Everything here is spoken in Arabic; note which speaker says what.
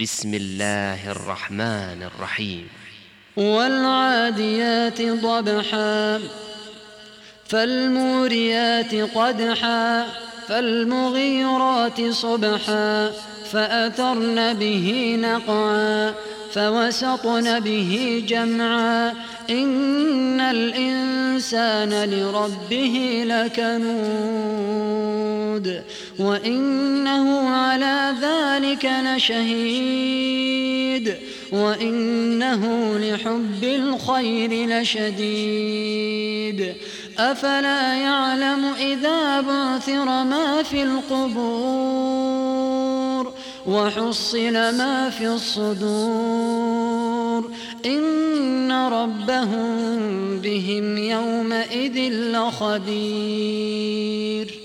Speaker 1: بسم الله الرحمن الرحيم.
Speaker 2: والعاديات ضبحا فالموريات قدحا فالمغيرات صبحا فأثرن به نقعا فوسطن به جمعا إن الإنسان لربه لكنود وإنه على ذلك لشهيد وإنه لحب الخير لشديد أفلا يعلم إذا بعثر ما في القبور وحصل ما في الصدور إن ربهم بهم يومئذ لخبير.